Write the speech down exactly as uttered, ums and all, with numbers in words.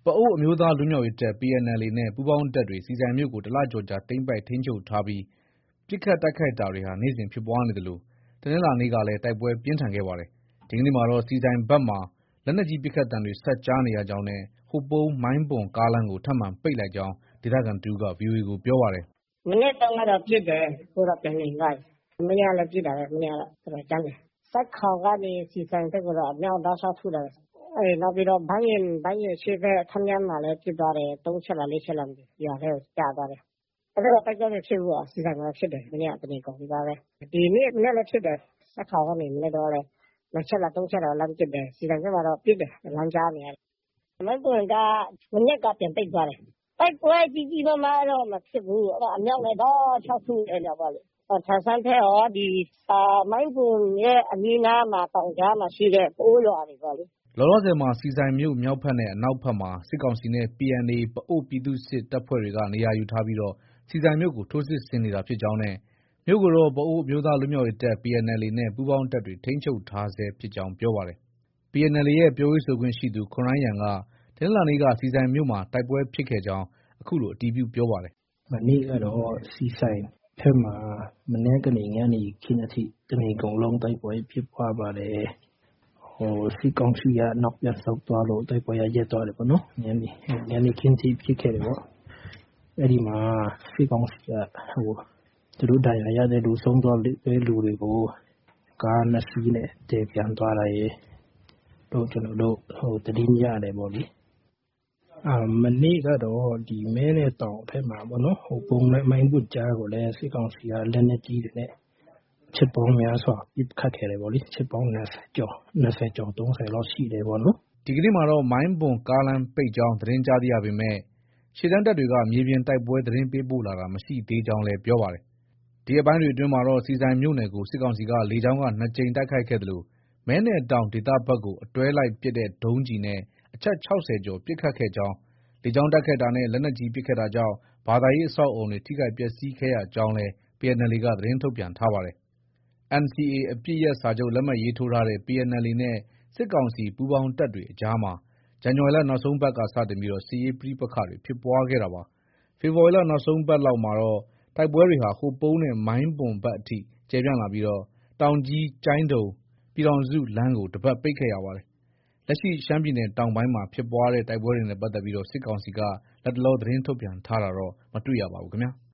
ပအိုဝ်းအမျိုးသားလွတ်မြောက်ရေးတပ် P N L A နဲ့ ပူးပေါင်းတပ်တွေ ဆီဆိုင်မြို့ကို တလကျော်ကြာ သိမ်းပိုက်ထိန်းချုပ်ထားပြီး ပစ်ခတ်တိုက်ခိုက်တာတွေဟာ နေ့စဉ်ဖြစ်ပွားနေသလို တနင်္လာနေ့ကလည်း တိုက်ပွဲပြင်းထန်ခဲ့ပါတယ်။ ဒီကနေ့မှာတော့ ဆီဆိုင်ဘက်မှာ လက်နက်ကြီးပစ်ခတ်သံတွေ ဆက်ကြားနေရကြောင်းနဲ့ ဟိုပုံး-မိုင်းပွန်ကားလမ်းကို ထပ်မံပိတ်လိုက်ကြောင်း ဒေသခံတဦးက ဗွီအိုအေကို ပြောပါတယ်။ “ မနက်တုန်းကတော့ ပစ်တယ်။ အခုတော့ ပြန်ငြိမ်သွားပြီ။ မနေ့ကလည်း ပစ်တာပဲ။ မနေ့ကတော့ တော်တော်ကြမ်းတယ်။ ဆိုက်ခေါင်ကနေ ဆီဆိုင်ဘက်ကိုတော့ အမြောက်တောက်လျှောက်ထုတာပဲ။ နောက်ပြီးတော့ ဘန်းယဉ်အရှေ့ဘက် ထန်းမြင့်မှာလည်း ပစ်သွားတယ်။ သုံးချက်လား၊ လေးချက်လား မသိဘူး။ ရွာထဲကို ကျသွားတယ်။ အဲဒီဘက်တော့ တိုက်ပွဲမဖြစ်ဘူး။ ဆီဆိုင်မှာတော့ ဖြစ်တယ်။ မနေ့က တနေကုန်နီးပါးပဲ။ ဒီနေ့မနက်လည်း ဖြစ်တယ်။ ဆိုက်ခေါင်ကနေ မနက်တုန်းကလည်း နှစ်ချက်လား သုံးချက်လား လှမ်းပစ်တယ်။ ဆီဆိုင်ဘက်မှာတော့ ပစ်တယ်။ အသံကြားနေရတယ်။ မိုင်းပွန်က မနက်က ပြန်ပိတ်သွားတယ်။ တိုက်ပွဲကြီးကြီးမားမားတော့ မဖြစ်ဘူး။ အမြောက်နဲ့ တောက်လျှောက်ထုနေတာပေါ့လေ။ ထန်ဆန်းဘက်ရော ဒီ မိုင်းပွန်ရဲ့ အနီးအနားမှာ တောင်ကြားမှာရှိတဲ့ ပအိုဝ်းရွာတွေပေါ့လေ။ ” လောလောဆယ်မှာ ဆီဆိုင်မြို့မြောက်ဘက်နဲ့ အနောက်ဘက်မှာ စစ်ကောင်စီနဲ့ P N A ပအိုဝ်းပြည်သူ့စစ်တပ်ဖွဲ့တွေက နေရာယူထားပြီး ဆီဆိုင်မြို့ကို ထိုးစစ်ဆင်နေတာဖြစ်ကြောင်းနဲ့ မြို့ကိုတော့ ပအိုဝ်းအမျိုးသားလွတ်မြောက်ရေးတပ် P N L A နဲ့ ပူးပေါင်းတပ်တွေ ထိန်းချုပ်ထားဆဲဖြစ်ကြောင်း ပြောပါတယ်။ P N L A ရဲ့ ပြောရေးဆိုခွင့်ရှိသူ ခွန်ရိုင်းယံက တနင်္လာနေ့က ဆီဆိုင်မြို့မှာ တိုက်ပွဲဖြစ်ခဲ့ကြောင်း အခုလို အတည်ပြုပြောပါတယ်။ “ မနေ့ကတော့ ဆီဆိုင်ဘက်မှာ မနက်ကနေ ညနေခင်းအထိ တနေကုန်လုံး တိုက်ပွဲဖြစ်ပွားပါတယ်။ စစ်ကောင်စီက နောက်ပြန်ဆုတ်သွားလို့ တိုက်ပွဲက ရပ်သွားတယ်ပေါ့နော်။ ညနေခင်းထိ ဖြစ်ခဲ့တယ်ပေါ့။ အဲဒီမှာ စစ်ကောင်စီက သူတို့ ဒဏ်ရာရတဲ့လူ၊ ဆုံးသွားတဲ့လူတွေကို ကားနှစ်စီးနဲ့ သယ်ပြန်သွားတာရယ်လို့ ကျနော်တို့ သတင်းရတယ်ပေါ့လေ။ မနေ့ကတော့ ဒီ မဲနဲ့တောင်ဘက်မှာပေါ့နော်။ ဟိုပုံးနဲ့ မိုင်းပွန်ကြားကိုလည်း စစ်ကောင်စီက လက်နက်ကြီးတွေနဲ့ ချက်ပေါင်းများစွာ ပစ်ခတ်ခဲ့တယ်ပေါ့လေ။ ချက်ပေါင်း ၂၀ကျော်၊ ၃၀လောက်ရှိတယ်ပေါ့နော်။ ” ဒီကနေ့မှာတော့ မိုင်းပွန်ကားလမ်းပိတ်ကြောင်း သတင်းကြားသိရပေမဲ့ ရှေ့တန်းတပ်တွေက မြေပြင်တိုက်ပွဲသတင်းပေးပို့လာတာ မရှိသေးကြောင်းလည်း ပြောပါတယ်။ ဒီရက်ပိုင်းတွေအတွင်းမှာတော့ ဆီဆိုင်မြို့နယ်ကို စစ်ကောင်စီက လေကြောင်းက နှစ်ကြိမ်တိုက်ခိုက်ခဲ့သလို မဲနဲ့တောင်ဒေသဘက်ကို အတွဲလိုက်ပစ်တဲ့ ဒုံးကျည်နဲ့ အချက် ၆၀ကျော် ပစ်ခတ်ခဲ့ကြောင်း၊ လေကြောင်းတိုက်ခိုက်တာနဲ့ လက်နက်ကြီးပစ်ခတ်တာကြောင့် ဘာသာရေးအဆောက်အအုံတွေ ထိခိုက်ပျက်ဆီးခဲ့ရကြောင်းလည်း P N L A က သတင်းထုတ်ပြန်ထားပါတယ်။ N C A အပစ်ရပ်စာချုပ် လက်မှတ်ရေးထိုးထားတဲ့ P N L A နဲ့ စစ်ကောင်စီပူးပေါင်းတပ်တွေအကြားမှာ ဇန်နဝါရီလ နောက်ဆုံးပတ်က စတင်ပြီး စစ်ရေးပဋိပက္ခတွေ ဖြစ်ပွားခဲ့တာပါ။ ဖေဖော်ဝါရီလ နောက်ဆုံးပတ်လောက်မှာတော့ တိုက်ပွဲတွေဟာ ဟိုပုံးနဲ့ မိုင်းပွန်ဘက်အထိ ကျယ်ပြန့်လာပြီး တောင်ကြီး-ကျိုင်းတုံ-ပြည်ထောင်စုလမ်းကို တပတ်ပိတ်ခဲ့ရပါတယ်။ လက်ရှိ ရှမ်းပြည်နယ်တောင်ပိုင်းမှာဖြစ်ပွားတဲ့ တိုက်ပွဲတွေနဲ့ပတ်သက်ပြီး စစ်ကောင်စီက လတ်တလော သတင်းထုတ်ပြန်ထားတာတော့ မတွေ့ရပါဘူးခင်ဗျာ။